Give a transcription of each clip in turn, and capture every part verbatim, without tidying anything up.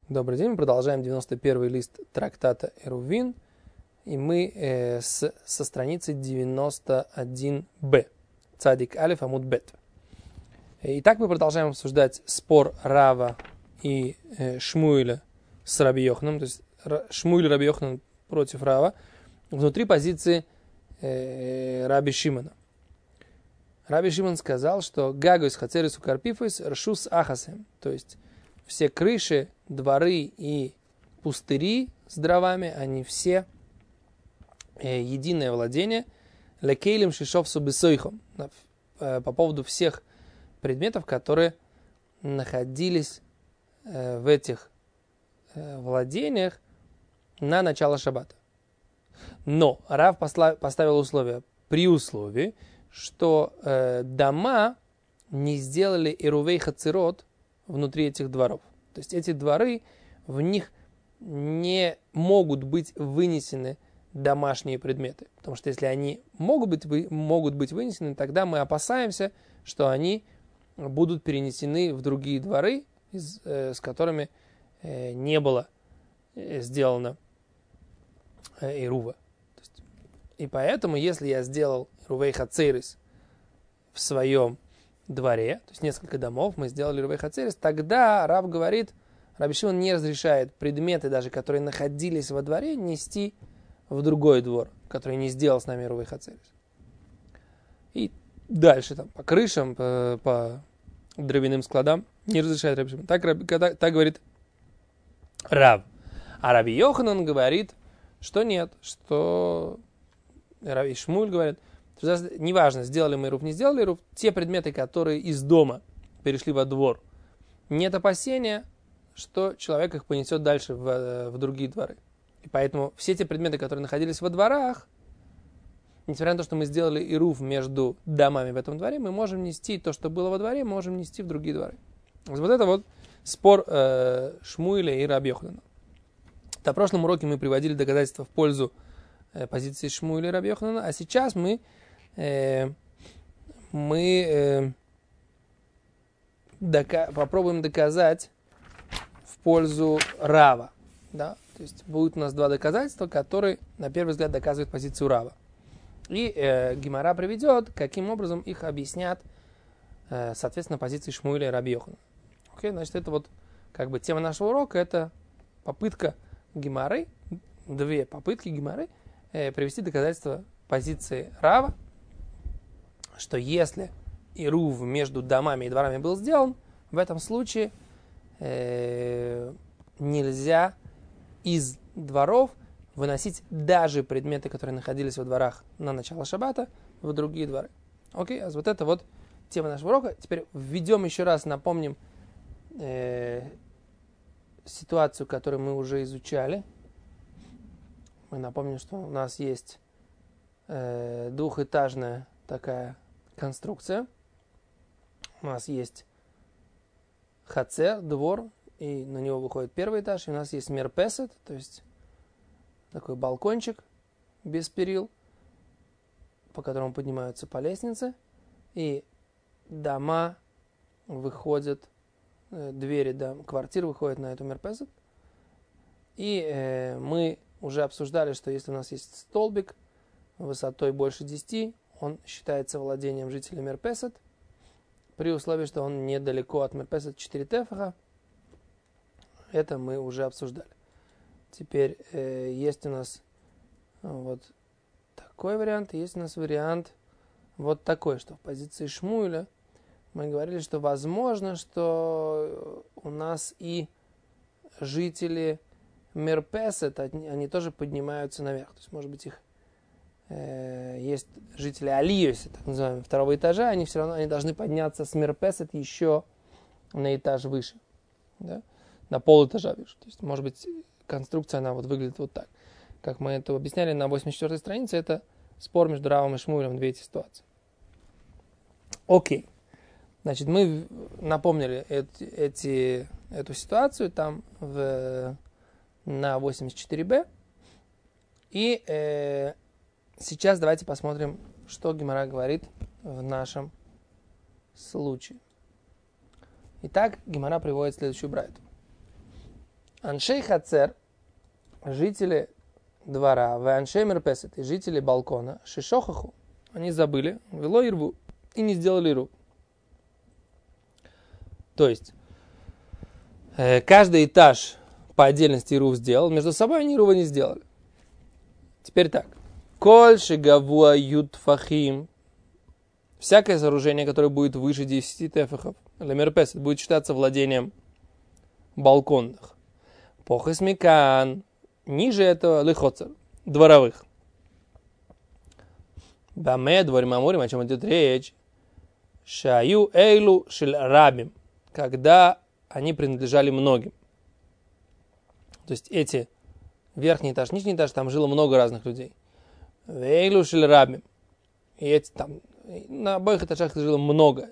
Добрый день, мы продолжаем девяносто первый лист трактата Эрувин, и мы э, с, со страницы девяносто один бэ, Цадик Алиф Амуд Бет. Итак, мы продолжаем обсуждать спор Рава и э, Шмуэля с Раби Йоханом, то есть Шмуэль и Раби Йоханан против Рава, внутри позиции э, Раби Шимона. Раби Шимон сказал, что Гагойс Хацерис Укарпифойс Ршус Ахасем, то есть все крыши, дворы и пустыри с дровами, они все э, единое владение. Лекейлем шишов субисойхом, по поводу всех предметов, которые находились э, в этих э, владениях на начало шаббата. Но Рав поставил условие, при условии, что э, дома не сделали ирувей хацерот внутри этих дворов. То есть эти дворы, в них не могут быть вынесены домашние предметы. Потому что если они могут быть, могут быть вынесены, тогда мы опасаемся, что они будут перенесены в другие дворы, из, э, с которыми э, не было э, сделано э, ирува. То есть, и поэтому, если я сделал ирувей хацерис в своем дворе, то есть несколько домов, мы сделали ирувей хацерис, тогда Рав говорит, Раби Шимон не разрешает предметы, даже которые находились во дворе, нести в другой двор, который не сделал с нами ирувей хацерис. И дальше там по крышам, по, по дровяным складам не разрешает Раби Шимон. Так, так, так говорит Рав. А Раби Йоханан говорит, что нет, что Раби Шмуэль говорит, неважно, сделали мы ирув, не сделали ирув, те предметы, которые из дома перешли во двор, нет опасения, что человек их понесет дальше в, в другие дворы. И поэтому все те предметы, которые находились во дворах, несмотря на то, что мы сделали ирув между домами в этом дворе, мы можем нести то, что было во дворе, мы можем нести в другие дворы. Вот это вот спор э, Шмуэля и Раби Йоханана. На прошлом уроке мы приводили доказательства в пользу э, позиции Шмуэля и Раби Йоханана, а сейчас мы Э, мы э, дока- попробуем доказать в пользу Рава. Да? То есть будет у нас два доказательства, которые на первый взгляд доказывают позицию Рава. И э, Гемара приведет, каким образом их объяснят, э, соответственно, позиции Шмуэля и Раби Йоханана. Окей, значит, это вот как бы тема нашего урока, это попытка Гемары, две попытки Гемары э, привести доказательства позиции Рава, что если ирув между домами и дворами был сделан, в этом случае э, нельзя из дворов выносить даже предметы, которые находились во дворах на начало шаббата, в другие дворы. Окей, а вот это вот тема нашего урока. Теперь введем еще раз, напомним э, ситуацию, которую мы уже изучали. Мы напомним, что у нас есть э, двухэтажная такая конструкция. У нас есть хацер, двор, и на него выходит первый этаж. И у нас есть мерпесет, то есть такой балкончик без перил, по которому поднимаются по лестнице. И дома выходят, двери дом, квартир выходят на эту мерпесет. И э, мы уже обсуждали, что если у нас есть столбик высотой больше десяти, он считается владением жителей мерпесет, при условии, что он недалеко от мерпесет четыре тефаха. Это мы уже обсуждали. Теперь э, есть у нас вот такой вариант, есть у нас вариант вот такой, что в позиции Шмуэля мы говорили, что возможно, что у нас и жители мерпесет, они, они тоже поднимаются наверх. То есть, может быть, их есть жители Алиоса, так называемого, второго этажа, они все равно они должны подняться с мерпесет еще на этаж выше, да? На полэтажа выше. То есть, может быть, конструкция, она вот выглядит вот так. Как мы это объясняли на восемьдесят четвёртой странице, это спор между Равом и Шмуэлем, две эти ситуации. Окей. Значит, мы напомнили эти, эти, эту ситуацию там в, на восемьдесят четыре бэ. И э, сейчас давайте посмотрим, что Гемара говорит в нашем случае. Итак, Гемара приводит следующую брайту. Аншей Хацер, жители двора, в Аншей Мерпесет, и жители балкона, Шишохаху, они забыли, вело ирву, и не сделали иру. То есть, э, каждый этаж по отдельности иру сделал, между собой они ирува не сделали. Теперь так. Коль шигавуа ютфахим, всякое сооружение, которое будет выше десяти тефахов, лемерпесет, будет считаться владением балконных. Похесмикан, ниже этого лихоцер, дворовых. Баме дворим амурим, о чем идет речь, шаю эйлу шель рабим, когда они принадлежали многим. То есть эти верхний этаж, нижний этаж, там жило много разных людей. Эйлу шель рабим. И эти там, на обоих этажах жило много.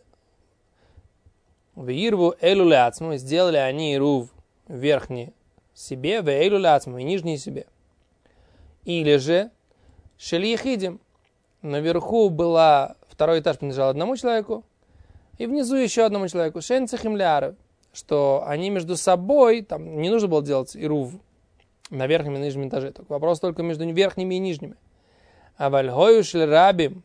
В Ирву эйлу ляцму, сделали они ирув верхний себе, в эйлу ляцму, и нижний себе. Или же шель ехидим. Наверху была, второй этаж принадлежал одному человеку, и внизу еще одному человеку. Шен цехимляров, что они между собой, там не нужно было делать ирув на верхнем и нижнем этаже. Только вопрос только между верхними и нижними. А вальгою шель рабим.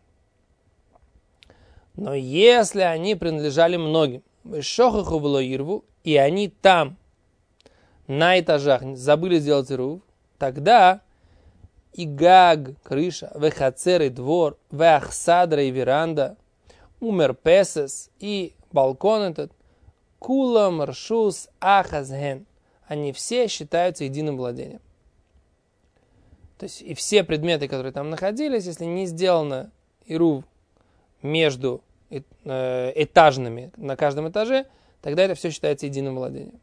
Но если они принадлежали многим, шохаху было ирву, и они там, на этажах, забыли сделать ирув, тогда и гаг, крыша, вехацер и двор, веахсадра и веранда, умер песес и балкон этот, кула маршус ахазген, они все считаются единым владением. То есть и все предметы, которые там находились, если не сделано ирув между этажными на каждом этаже, тогда это все считается единым владением.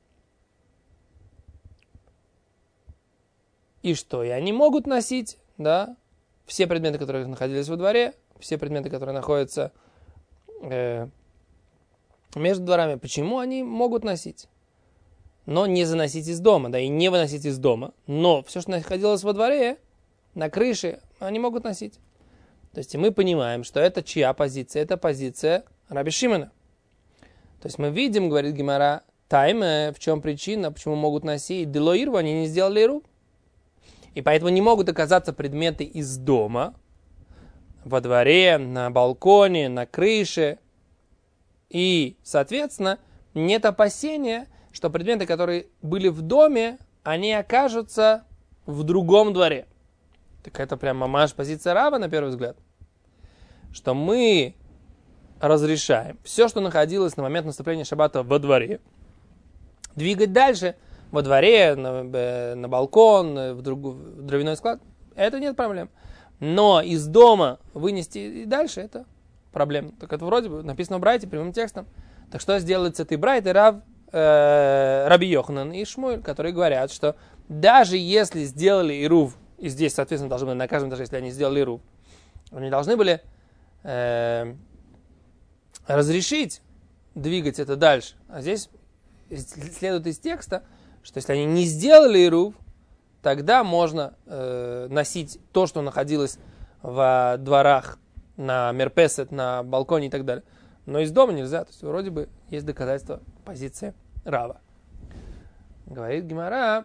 И что? И они могут носить, да, все предметы, которые находились во дворе, все предметы, которые находятся э, между дворами. Почему они могут носить? Но не заносить из дома, да, и не выносить из дома. Но все, что находилось во дворе, на крыше, они могут носить. То есть мы понимаем, что это чья позиция? Это позиция Раби Шимона. То есть мы видим, говорит Гемара, тайме, в чем причина, почему могут носить. Дело ирву, они не сделали иру. И поэтому не могут оказаться предметы из дома, во дворе, на балконе, на крыше. И, соответственно, нет опасения, что предметы, которые были в доме, они окажутся в другом дворе. Так это прям мамаш позиция Рава, на первый взгляд. Что мы разрешаем все, что находилось на момент наступления шаббата во дворе, двигать дальше во дворе, на, на балкон, в, друг, в дровяной склад. Это нет проблем. Но из дома вынести и дальше, это проблема. Так это вроде бы написано в Брайте прямым текстом. Так что сделает с этой Брайтой Рав, э, Раби Йоханан и Шмуэль, которые говорят, что даже если сделали ирув, и здесь, соответственно, должны были на каждом этаже, если они сделали ирув, они должны были э, разрешить двигать это дальше. А здесь следует из текста, что если они не сделали ирув, тогда можно э, носить то, что находилось в дворах, на мерпесет, на балконе и так далее. Но из дома нельзя. То есть вроде бы есть доказательства позиции Рава. Говорит Гемара,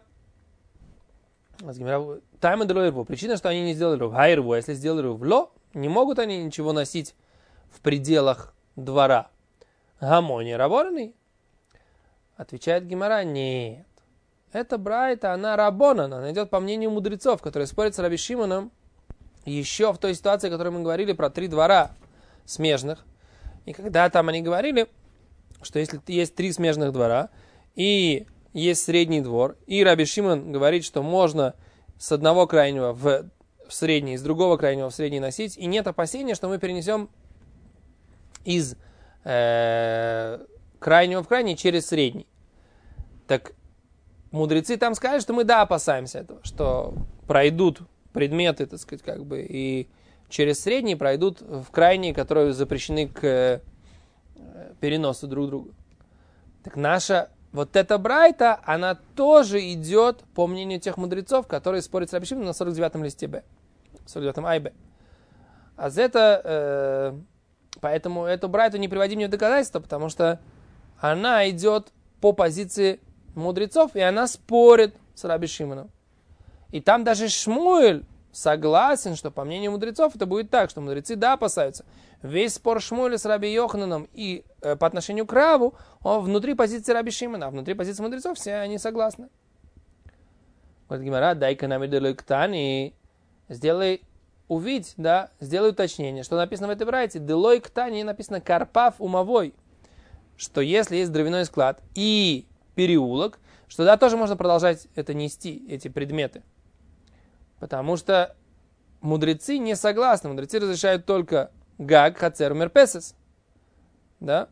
тайма дело ирву. Причина, что они не сделали ирув. А ирву, если сделали ирув ло, не могут они ничего носить в пределах двора. Гамони рабонный. Отвечает Гемара, нет. Эта брайта, она рабонан, она идет по мнению мудрецов, которые спорят с Раби Шимоном еще в той ситуации, о которой мы говорили про три двора смежных. И когда там они говорили, что если есть три смежных двора, и есть средний двор, и Раби Шимон говорит, что можно с одного крайнего в средний, с другого крайнего в средний носить, и нет опасения, что мы перенесем из э, крайнего в крайний через средний. Так мудрецы там сказали, что мы, да, опасаемся этого, что пройдут предметы, так сказать, как бы, и через средний пройдут в крайние, которые запрещены к переносу друг друга. Так наша вот эта брайта, она тоже идет по мнению тех мудрецов, которые спорят с Раби Шимоном на сорок девятом листе Б, сорок девятом ай Б. А за это, э, поэтому эту брайту не приводим мне в доказательство, потому что она идет по позиции мудрецов, и она спорит с Раби Шимоном. И там даже Шмуэль согласен, что по мнению мудрецов это будет так, что мудрецы, да, опасаются. Весь спор Шмуэля с Раби Йохананом и э, по отношению к Раву, он внутри позиции Раби Шимона, а внутри позиции мудрецов все они согласны. Говорит Гемара, дай-ка нам и сделай, увидь, да, сделай уточнение, что написано в этой брайте. Делой ктани написано карпав умовой, что если есть дровяной склад и переулок, что да, тоже можно продолжать это нести, эти предметы. Потому что мудрецы не согласны. Мудрецы разрешают только гаг, хацер, мерпесес. Да?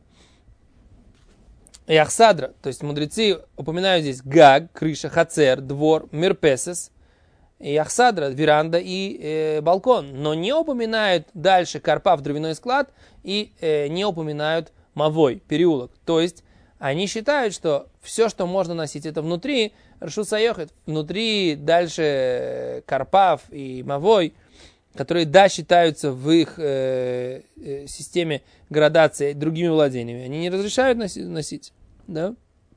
И ахсадра. То есть мудрецы упоминают здесь гаг, крыша, хацер, двор, мерпесес. И ахсадра, веранда и э, балкон. Но не упоминают дальше карпав, дровяной склад. И э, не упоминают мавой, переулок. То есть они считают, что все, что можно носить, это внутри, Рашут Сайохет, внутри дальше карпав и мавой, которые, да, считаются в их э, э, системе градации другими владениями, они не разрешают носи, носить. Да?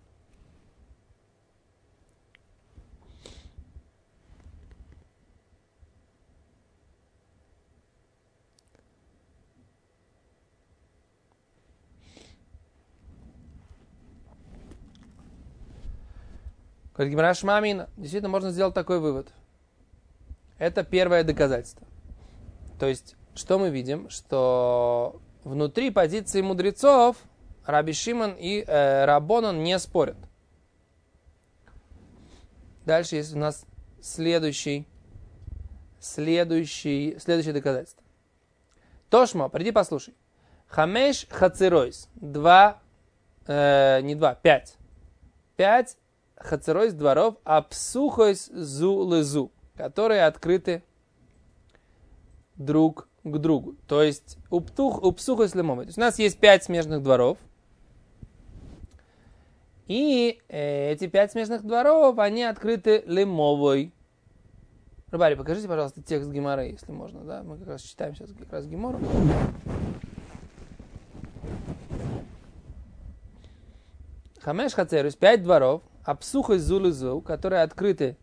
Говорит Гемара Шмамина, действительно можно сделать такой вывод. Это первое доказательство. То есть, что мы видим? Что внутри позиции мудрецов Раби Шимон и э, Рабонан не спорят. Дальше есть у нас следующий, следующий, следующее доказательство. Тошма, приди послушай. Хамеш хацеройс. Два, э, не два, пять. Пять хацеройс дворов, апсухойс зу лезу, которые открыты друг к другу. То есть уптух, упсухойс лемовой. То есть у нас есть пять смежных дворов. И э, эти пять смежных дворов, они открыты лемовой. Рыбари, покажите, пожалуйста, текст Гемары, если можно. Да? Мы как раз читаем сейчас как раз Гемору. Хамеш хацерус, пять дворов, апсухой зулызу, которые открыты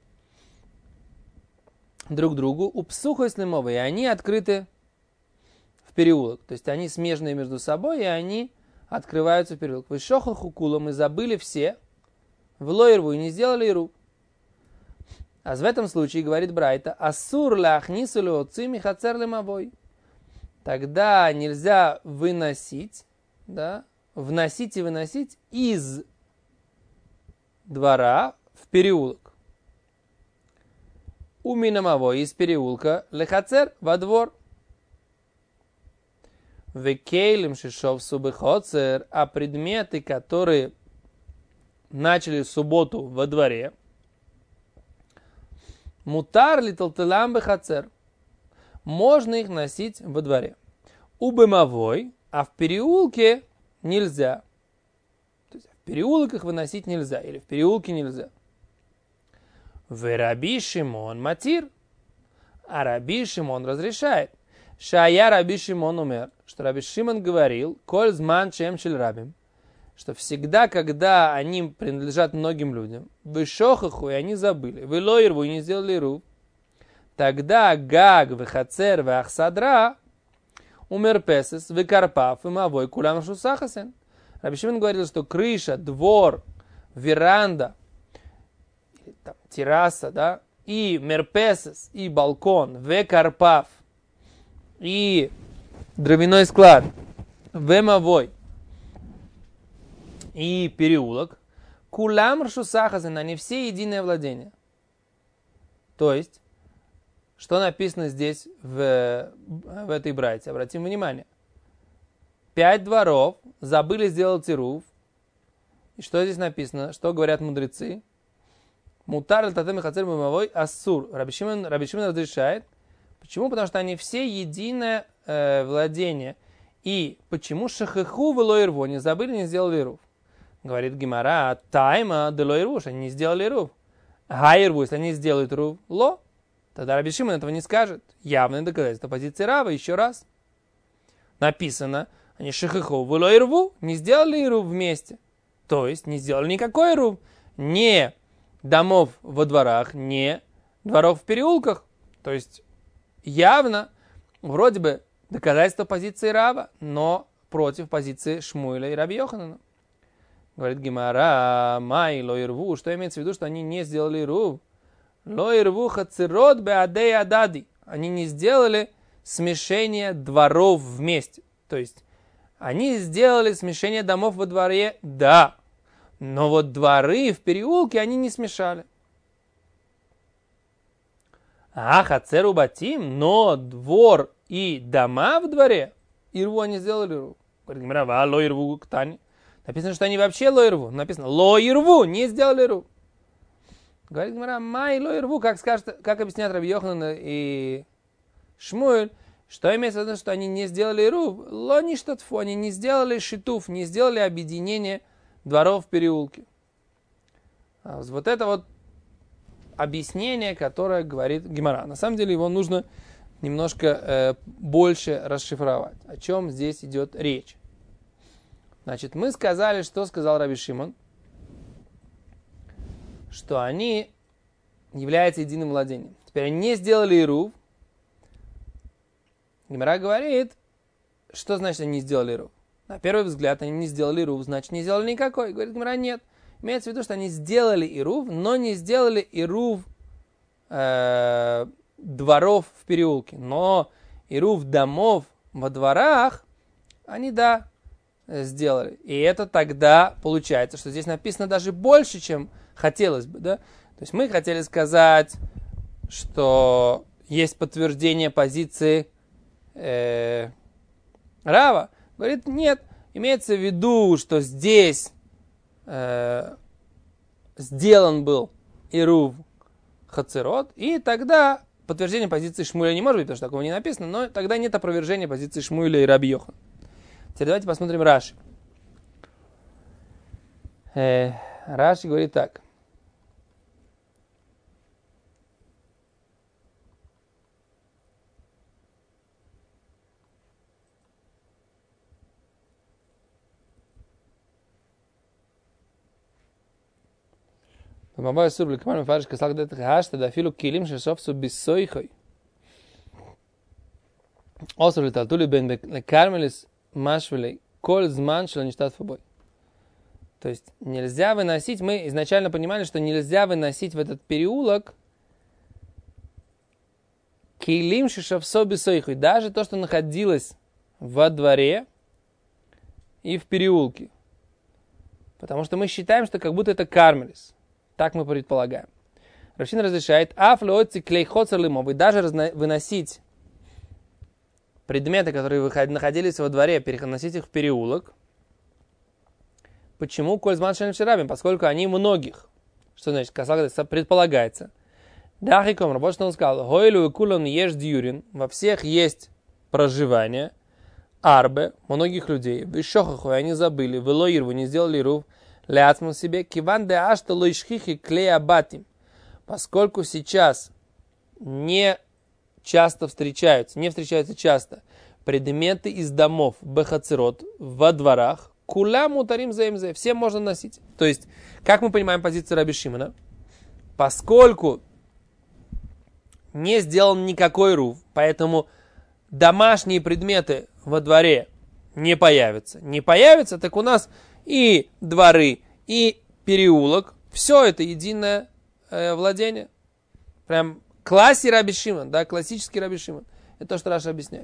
друг другу, упсухой слимовой, и они открыты в переулок. То есть они смежные между собой, и они открываются в переулок. Вышоха хукула, мы забыли все, в лоирву и не сделали иру. А в этом случае, говорит Брайта, ассур лахнису леоцими хацер лемовой. Тогда нельзя выносить, да, вносить и выносить из двора в переулок. У миномовой из переулка лехацер во двор. Векейлем шишов субыхоцер, а предметы, которые начали субботу во дворе, мутар ли толтелам бехацер, можно их носить во дворе. У бымовой, а в переулке нельзя. То есть в переулок их выносить нельзя, или в переулке нельзя. В Раби Шимон матир, а Раби Шимон разрешает. Шая Раби Шимон умер, что Раби Шимон говорил, коль зман чем шель рабим, что всегда, когда они принадлежат многим людям, вышохаху, и они забыли, вылоирву, и не сделали ру, тогда гаг, вехацер, веахсадра, умер песес, векарпав, и мавой, кулам шусахасен. Раби Шимон говорил, что крыша, двор, веранда, там, терраса, да, и мерпесес, и балкон, векарпав, и дровяной склад, вемовой, и переулок, кулам ршусахазен, они все единое владение. То есть, что написано здесь в, в этой брайте? Обратим внимание. Пять дворов, забыли сделать ирув. И что здесь написано? Что говорят мудрецы? Мутар ль-татем хацер мимовой ассур. Раби Шимон разрешает. Почему? Потому что они все единое э, владение. И почему шахаху вело ирву? Не забыли, не сделали ирув. Говорит Гемара, тайма дело ирву, они не сделали ирув. Га ирву, если они сделают ирув, ло. Тогда Раби Шимон этого не скажет. Явное доказательство позиции Рава. Еще раз. Написано, они шахаху вело ирву, не сделали ирув вместе. То есть не сделали никакой ирув. не домов во дворах, не дворов в переулках. То есть явно вроде бы доказательство позиции Рава, но против позиции Шмуэля и Раби Йоханана. Говорит Гемара, май ло ирву, что имеется в виду, что они не сделали ирув. Ло ирву хацирот беадей адади. Они не сделали смешение дворов вместе. То есть они сделали смешение домов во дворе, да, но вот дворы в переулке они не смешали. А хацеру батим, но двор и дома в дворе, ирву они сделали ирву. Говорит Гемара, ва ло ирву ктани. Написано, что они вообще ло ирву. Написано, ло ирву, не сделали ирву. Говорит Гемара, май ло ирву, как, скажет, как объясняют Раби Йоханан и Шмуэль, что имеется в виду, что они не сделали ирув? Ло ништатфу, они не сделали шитуф, не сделали объединение дворов в переулке. А вот это вот объяснение, которое говорит Гемара. На самом деле его нужно немножко э, больше расшифровать. О чем здесь идет речь? Значит, мы сказали, что сказал Раби Шимон, что они являются единым владением. Теперь они не сделали ирув. Гемара говорит, что значит они не сделали ирув? На первый взгляд они не сделали ирув, значит не сделали никакой. Говорит Гемара, нет. Имеется в виду, что они сделали ирув, но не сделали ирув э, дворов в переулке. Но ирув домов во дворах они, да, сделали. И это тогда получается, что здесь написано даже больше, чем хотелось бы. Да? То есть мы хотели сказать, что есть подтверждение позиции э, Рава. Говорит, нет. Имеется в виду, что здесь э, сделан был ирув хацерот, и тогда подтверждение позиции Шмуэля не может быть, потому что такого не написано, но тогда нет опровержения позиции Шмуэля и Раби Йоханана. Теперь давайте посмотрим Раши. Э, Раши говорит так. במבוא אסור לקמן מפרש כסלק דעת חשת דאפילו כלים ששופצו בסויכוי. אסור לטלטולי בין לקרמלס машвелей коль зман шелаништат бой. То есть нельзя выносить, мы изначально понимали, что нельзя выносить в этот переулок кейлим шишавсо бисойхуй, даже то, что находилось во дворе и в переулке. Потому что мы считаем, что как будто это кармелис. Так мы предполагаем. Равшин разрешает афлоотси клейхоцер лимов, и даже выносить предметы, которые находились во дворе, переносить их в переулок. Почему? Кользман шелем шерабим, поскольку они многих. Что значит? Предполагается. Дахиком, вот что он сказал. Хойлу и кулон ешь дюрин. Во всех есть проживание. Арбе, многих людей. Вишохаху, они забыли. Велоирву, не сделали рув. Ляцман себе. Киван де ашта лоишхихи клея батим. Поскольку сейчас не часто встречаются, не встречаются часто предметы из домов бехацерот во дворах, кулям утарим заимзе, всем можно носить. То есть, как мы понимаем позицию Раби Шимона, поскольку не сделан никакой рув, поэтому домашние предметы во дворе не появятся. Не появятся, так у нас и дворы, и переулок, все это единое э, владение. Прям классе Раби Шимон, да, классический Раби Шимон. Это то, что Раша объясняет.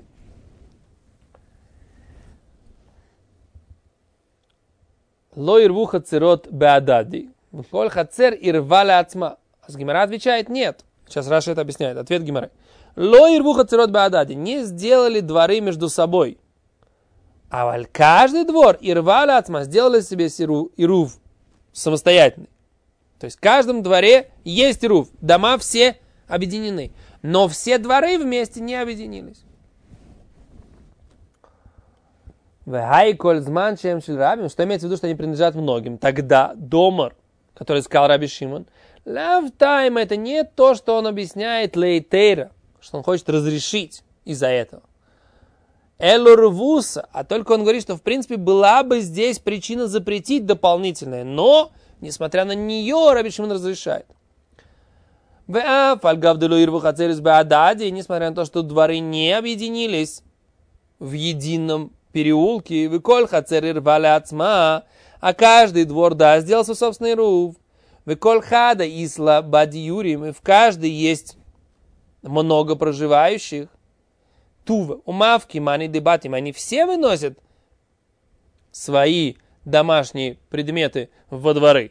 Ло ирву хацерот беадади. Коль хацер ирва ляцма. А Гемара отвечает, нет. Сейчас Раша это объясняет. Ответ Гемары. Ло ирву хацерот беадади. Не сделали дворы между собой. А валь каждый двор ирва ляцма сделали себе ирув самостоятельный. То есть в каждом дворе есть ирув. Дома все объединены. Но все дворы вместе не объединились. Что имеется в виду, что они принадлежат многим. Тогда домар, который сказал Раби Шимон, лавтайм, это не то, что он объясняет лейтейра, что он хочет разрешить из-за этого. Элурвуса, а только он говорит, что в принципе была бы здесь причина запретить дополнительное, но Несмотря на нее, Раби Шимон разрешает. Несмотря на то, что дворы не объединились в едином переулке, а каждый двор, да, сделал свой собственный рув. И в каждой есть много проживающих. Тува, умавки, мани дебатим, они все выносят свои домашние предметы во дворы.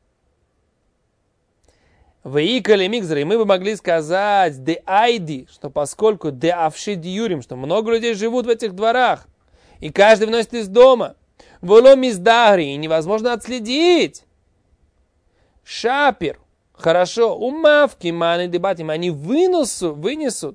Ваикали микзры, мы бы могли сказать де айди, что поскольку де авшид юрим, что много людей живут в этих дворах, и каждый выносит из дома, волом из дагри, и невозможно отследить. Шапир, хорошо, умавки, маны дебатим, они вынесут, вынесут,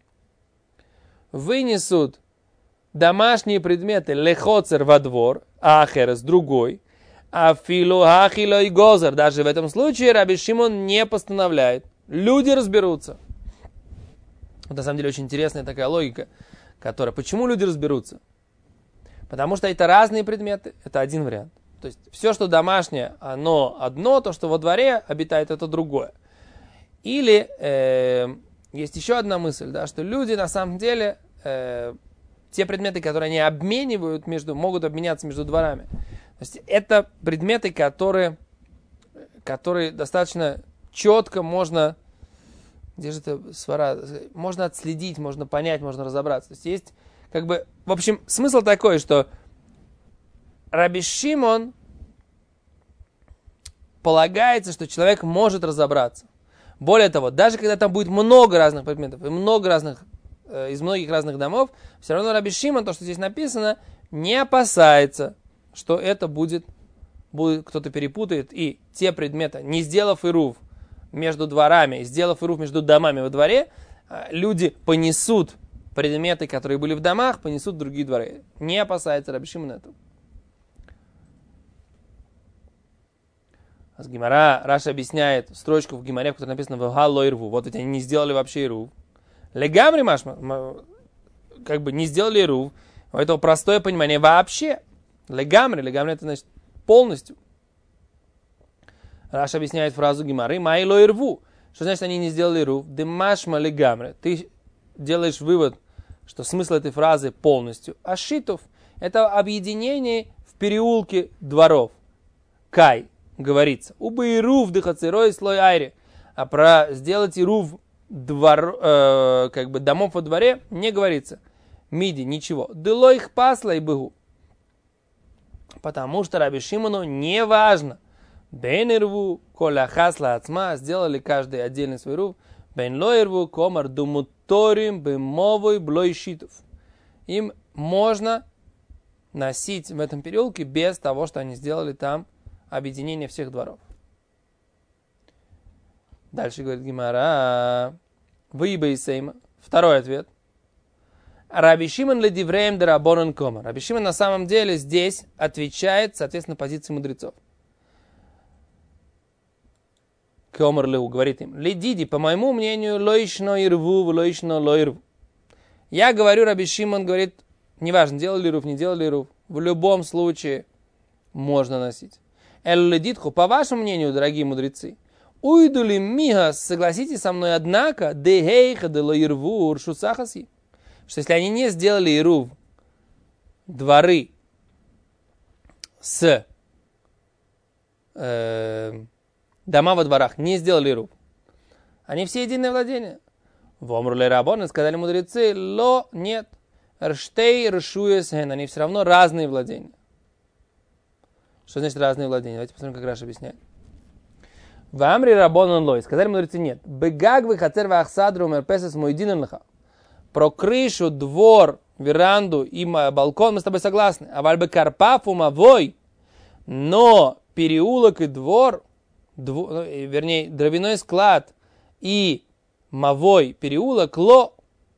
вынесут домашние предметы лехоцер во двор, ахерес другой, а филу ахило и гозер. Даже в этом случае Раби Шимон не постановляет. Люди разберутся. Вот на самом деле очень интересная такая логика, которая... Почему люди разберутся? Потому что это разные предметы, это один вариант. То есть все, что домашнее, оно одно, то, что во дворе обитает, это другое. Или э, есть еще одна мысль, да, что люди на самом деле... Э, те предметы, которые они обменивают между, могут обменяться между дворами. То есть это предметы, которые, которые достаточно четко можно, где же это свара, можно отследить, можно понять, можно разобраться. То есть есть, как бы, в общем, смысл такой, что Раби Шимон полагается, что человек может разобраться. Более того, даже когда там будет много разных предметов и много разных из многих разных домов, все равно Раби Шимон, то, что здесь написано, не опасается, что это будет, будет кто-то перепутает, и те предметы, не сделав ирув между дворами, сделав ирув между домами во дворе, люди понесут предметы, которые были в домах, понесут в другие дворы. Не опасается Раби Шимон этого. С Гемара Раша объясняет строчку в Гемаре, в которой написано «Вага ло ирву». Вот ведь они не сделали вообще ирув. Легамри машма, как бы не сделали ирув. У этого простое понимание вообще. Легамри, легамри это значит полностью. Раша объясняет фразу Гемары «Май ло ирву». Что значит они не сделали ирув? Демашма легамри. Ты делаешь вывод, что смысл этой фразы полностью. Ашитов – это объединение в переулке дворов. Кай говорится. Уба ирув дыхацерой слой айри. А про сделать ирув двор, э, как бы домов во дворе не говорится. Миди, ничего. Дылой их пасла и быгу. Потому что Раби Шимону не важно. Бен ирву, коля хасла ацма, сделали каждый отдельный свой рув. Бен ло ирву, комар думуторим, бемовой блойшитов. Им можно носить в этом переулке без того, что они сделали там объединение всех дворов. Дальше говорит Гемара. Выеба из Сейма. Второй ответ. Раби Шимон ледивреем дарабонан комар. Раби Шимон на самом деле здесь отвечает, соответственно, позиции мудрецов. Комар леу говорит им. Ледиди, по моему мнению, лоишно ирву, лоишно лоирву. Я говорю, Раби Шимон говорит, неважно, делали рув, не делали рув. В любом случае можно носить. Эл ледитху, по вашему мнению, дорогие мудрецы, уйдули мига, согласитесь со мной, однако, дehейха де лоирву уршусахаси. Что если они не сделали ирув, дворы с э, дома во дворах не сделали ирув, они все единое владение. Вомрули рабоны, сказали мудрецы, ло, нет, рштей, ршуесген, они все равно разные владения. Что значит разные владения? Давайте посмотрим, как Раша объясняет. В Амри рабонан лой, сказали мудрецы, нет. Бегаг вы хацер вахсадру мерпесес мойдинан лха. Про крышу, двор, веранду и балкон мы с тобой согласны. А вальбе карпафу мавой, но переулок и двор, дво, вернее, дровяной склад и мавой переулок, ло,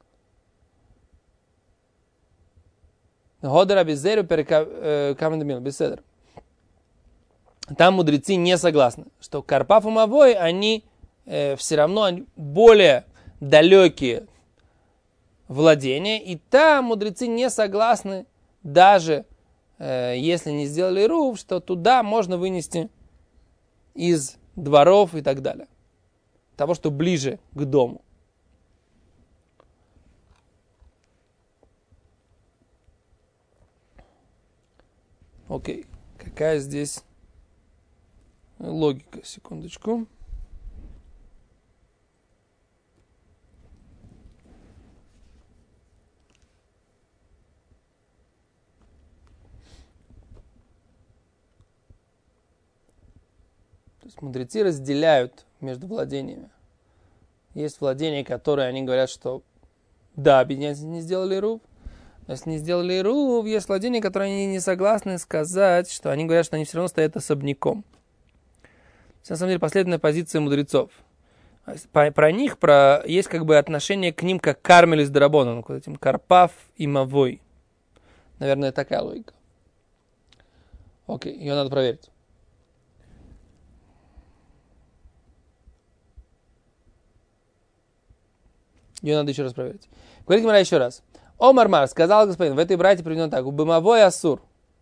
годера безеру перекамендамил, беседер. Там мудрецы не согласны, что карпафу мавой, они э, все равно они более далекие владения, и там мудрецы не согласны, даже э, если не сделали рув, что туда можно вынести из дворов и так далее. Того, что ближе к дому. Окей. Какая здесь логика? Секундочку. То есть мудрецы разделяют между владениями. Есть владения, которые они говорят, что да, объединяться не сделали рув. Но если не сделали рув, есть владения, которые они не согласны сказать, что они говорят, что они все равно стоят особняком. На самом деле, последняя позиция мудрецов. Про них про, есть как бы отношение к ним, как Кармель из Дарабона, к этим Карпав и Мавой. Наверное, такая логика. Окей, ее надо проверить. Ее надо еще раз проверить. Говорит Гемара еще раз. О Мармар, сказал господин, в этой брате приведено так. Убымовой асур.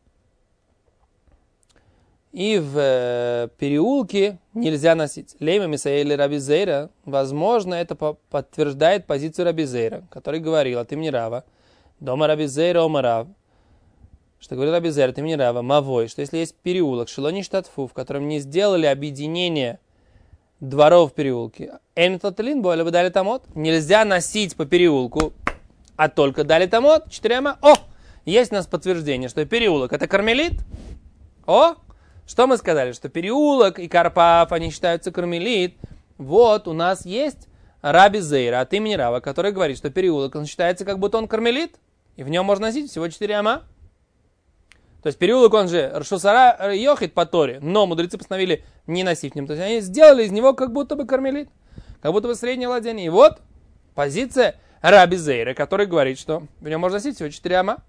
И в э, переулке нельзя носить. Лейма Мисаэли Раби Зейра. Возможно, это по- подтверждает позицию Раби Зейра, который говорил от имени Рава. Дома Раби Зейра, Ома Рав. Что говорил Раби Зейра от имени Рава. Мавой. Что если есть переулок, Шилони Штатфу, в котором не сделали объединение дворов в переулке. Энтотлин боля вы дали тамот. Нельзя носить по переулку, а только дали тамот. Четырема. О! Есть у нас подтверждение, что переулок это кармелит. О! Что мы сказали? Что переулок и Карпав, они считаются кармелит. Вот у нас есть Раби Зейра от имени Рава, который говорит, что переулок он считается как будто он кармелит. И в нем можно носить всего четыре ама. То есть переулок, он же Ршусара Йохит по Торе, но мудрецы постановили не носить в нем. То есть они сделали из него как будто бы кармелит, как будто бы среднее владение. И вот позиция Раби Зейра, который говорит, что в нем можно носить всего четыре ама.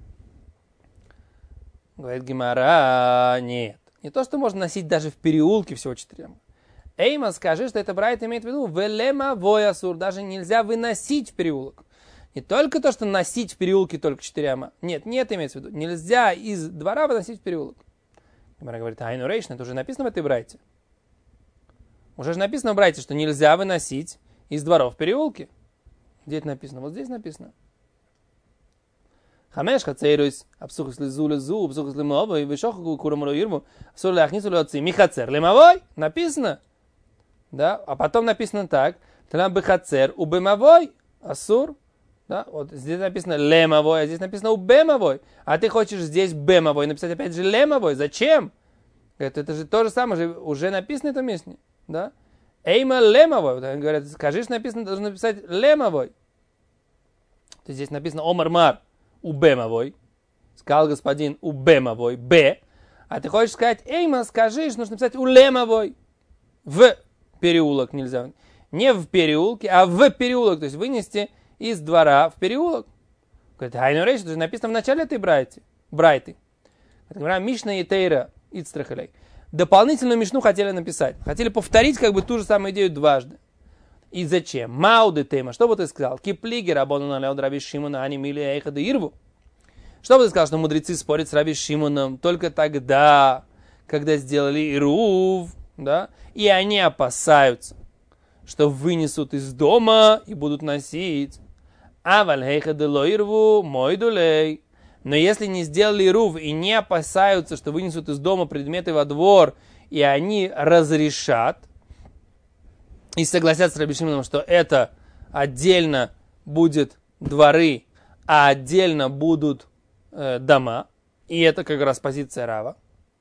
Говорит Гемара, нет. Не то, что можно носить даже в переулке всего четыре ама. Эйма, скажи, что это брайт имеет в виду велема воясур, даже нельзя выносить в переулок. Не только то, что носить в переулке только четыре ама. Нет, нет, имеется в виду. Нельзя из двора выносить в переулок. Гемара говорит, айну рейшн, это уже написано в этой брайте. Уже же написано в брайте, что нельзя выносить из дворов в переулке. Где это написано? Вот здесь написано. Хамеш хацейруис, абсухас лизу лизу, абсухас лимовой, вишоху курамуру юрму, абсур ляхнису лёци, михацер лимовой. Написано. Да, а потом написано так. Там бехацер убемовой, асур. Да, вот здесь написано лемовой, а здесь написано убемовой. А ты хочешь здесь бемовой написать опять же лемовой. Зачем? Это, это же то же самое, же уже написано это месте. Да? Эйма лемовой. Вот, говорят, скажи, что написано, должен написать лемовой. То есть здесь написано омармар убемовой. Сказал господин убемовой, б. А ты хочешь сказать, эйма, скажи, что нужно написать улемовой. В переулок нельзя. Не в переулке, а в переулок. То есть вынести из двора в переулок. Говорит, айну рейш, это же написано в начале этой брайты. брайты. Мишна и Тейра Ицтрахалей. Дополнительную мишну хотели написать. Хотели повторить как бы ту же самую идею дважды. И зачем? Мауды тема. Что бы ты сказал? Киплиги рабону налеод Раби Шимона, ани мили эйха де ирву. Что бы ты сказал, что мудрецы спорят с Раби Шимоном только тогда, когда сделали ирув, да? И они опасаются, что вынесут из дома и будут носить. А вальхейха де лоирву мой дулей. Но если не сделали ирув и не опасаются, что вынесут из дома предметы во двор, и они разрешат, и согласятся с Раби Шимоном, что это отдельно будет дворы, а отдельно будут э, дома, и это как раз позиция Рава.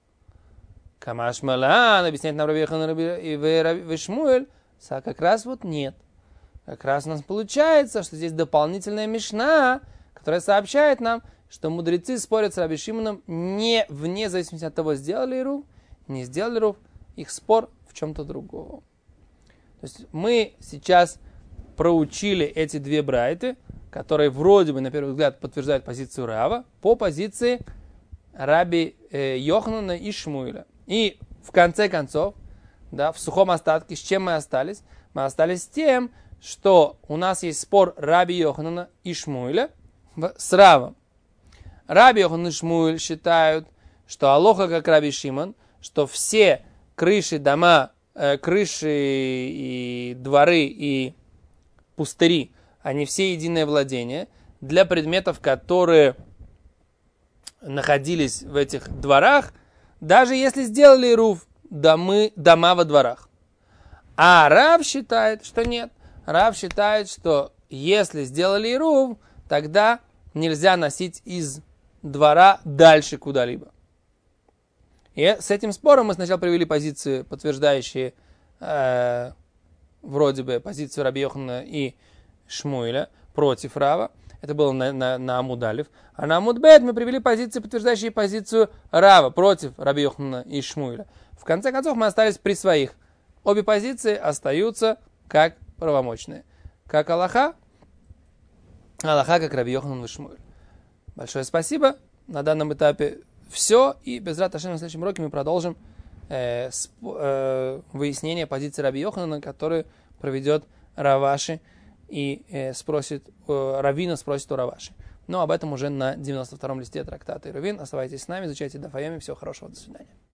Камаш Малан, объясняет нам Раби Йохан и Шмуэль, как раз вот нет. Как раз у нас получается, что здесь дополнительная мишна, которая сообщает нам, что мудрецы спорят с Раби Шимоном не вне зависимости от того, сделали ирув, не сделали ирув, их спор в чем-то другом. То есть мы сейчас проучили эти две брайты, которые вроде бы на первый взгляд подтверждают позицию Рава, по позиции Раби э, Йоханана и Шмуэля. И в конце концов, да, в сухом остатке, с чем мы остались? Мы остались с тем, что у нас есть спор Раби Йоханана и Шмуэля с Равом. Раби Йохан и Шмуэль считают, что алоха как Раби Шимон, что все крыши, дома, э, крыши и дворы и пустыри, они все единое владение. Для предметов, которые находились в этих дворах, даже если сделали ирув, домы, дома во дворах. А Рав считает, что нет. Рав считает, что если сделали ирув, тогда нельзя носить из двора дальше куда-либо. И с этим спором мы сначала привели позиции, подтверждающие э, вроде бы позицию Раби Йоханана и Шмуэля против Рава. Это было на, на, на Амуд Алеф. А на Амуд Бет мы привели позиции, подтверждающие позицию Рава против Раби Йоханана и Шмуэля. В конце концов мы остались при своих. Обе позиции остаются как правомочные. Как Аллаха, Аллаха как Раби Йоханан и Шмуэль. Большое спасибо. На данном этапе все. И без рат Ашем на следующем уроке мы продолжим э, сп, э, выяснение позиции Раби Йоханана, который проведет Раваши и э, спросит, э, Равина спросит у Раваши. Но об этом уже на девяносто втором листе трактата Ирувин. Оставайтесь с нами, изучайте Даф Йоми. Всего хорошего, до свидания.